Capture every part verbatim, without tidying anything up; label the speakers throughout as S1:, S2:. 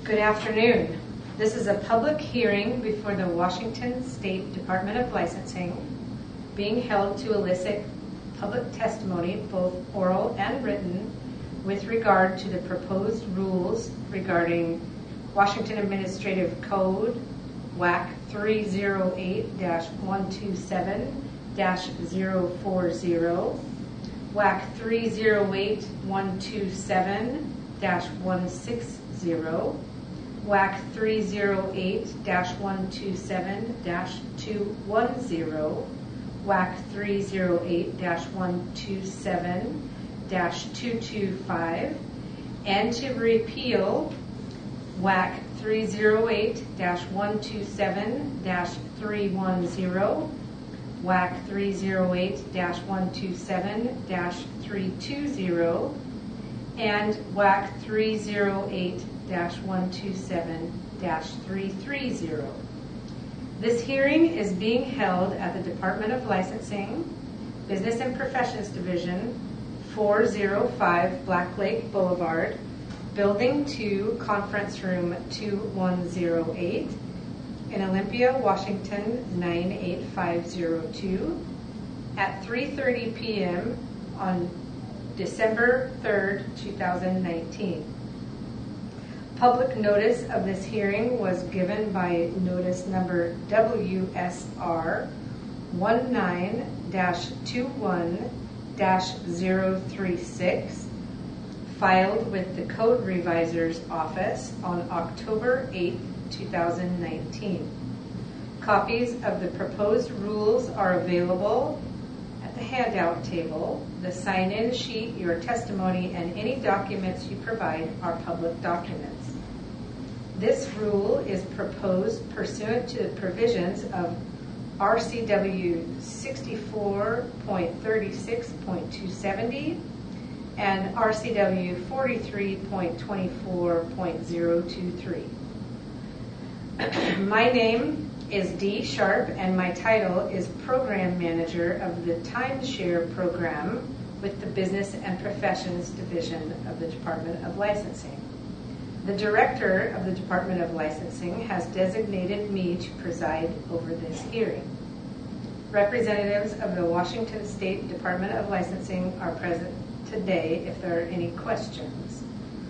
S1: Good afternoon. This is a public hearing before the Washington State Department of Licensing, being held to elicit public testimony, both oral and written, with regard to the proposed rules regarding Washington Administrative Code, W A C three oh eight dash one two seven dash zero four zero, W A C three oh eight dash one two seven dash one six zero, W A C three oh eight dash one two seven dash two one zero, W A C three oh eight dash one two seven dash two two five, and to repeal W A C three oh eight dash one two seven dash three one zero, W A C three oh eight dash one two seven dash three two zero, and W A C three oh eight dash one two seven dash three three zero. This hearing is being held at the Department of Licensing, Business and Professions Division, four oh five Black Lake Boulevard, Building two, Conference Room two one oh eight, in Olympia, Washington nine eight five zero two, at three thirty p.m. on December third, two thousand nineteen. Public notice of this hearing was given by notice number W S R nineteen dash twenty-one dash zero three six, filed with the Code Revisor's Office on October eighth, two thousand nineteen. Copies of the proposed rules are available at the handout table. The sign-in sheet, your testimony, and any documents you provide are public documents. This rule is proposed pursuant to the provisions of R C W sixty-four point thirty-six point two seventy and R C W forty-three point twenty-four point zero two three. My name is Dee Sharp, and my title is Program Manager of the Timeshare Program with the Business and Professions Division of the Department of Licensing. The Director of the Department of Licensing has designated me to preside over this hearing. Representatives of the Washington State Department of Licensing are present today if there are any questions.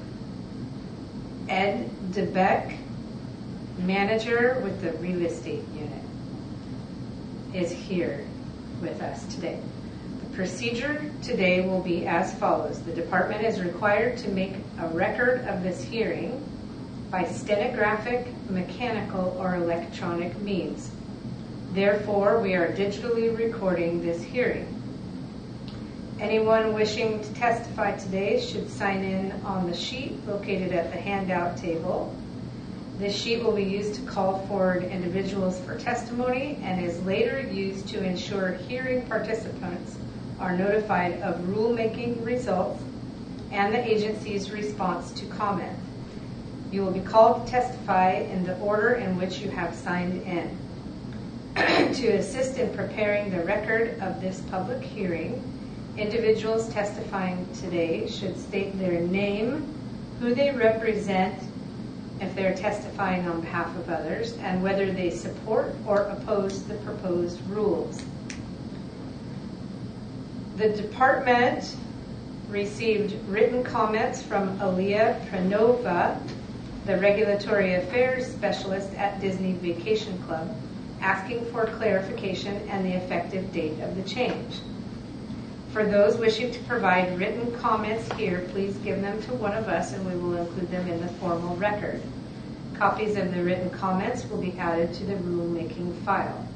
S1: Ed DeBeck, Manager with the Real Estate Unit, is here with us today. The procedure today will be as follows. The department is required to make a record of this hearing by stenographic, mechanical, or electronic means. Therefore, we are digitally recording this hearing. Anyone wishing to testify today should sign in on the sheet located at the handout table. This sheet will be used to call forward individuals for testimony and is later used to ensure hearing participants are notified of rulemaking results and the agency's response to comment. You will be called to testify in the order in which you have signed in. To assist in preparing the record of this public hearing, individuals testifying today should state their name, who they represent if they're testifying on behalf of others, and whether they support or oppose the proposed rules. The department received written comments from Aaliyah Pranova, the Regulatory Affairs Specialist at Disney Vacation Club, asking for clarification and the effective date of the change. For those wishing to provide written comments here, please give them to one of us and we will include them in the formal record. Copies of the written comments will be added to the rulemaking file.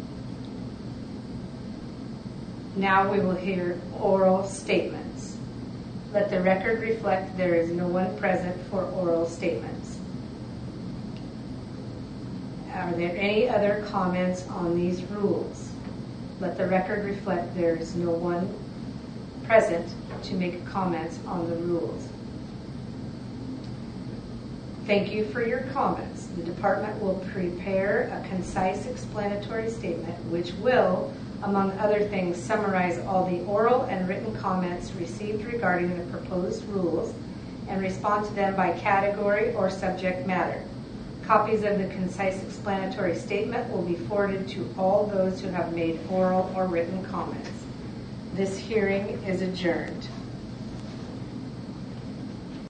S1: Now we will hear oral statements. Let the record reflect there is no one present for oral statements. Are there any other comments on these rules? Let the record reflect there is no one present to make comments on the rules. Thank you for your comments. The department will prepare a concise explanatory statement which will, among other things, summarize all the oral and written comments received regarding the proposed rules and respond to them by category or subject matter. Copies of the concise explanatory statement will be forwarded to all those who have made oral or written comments. This hearing is adjourned.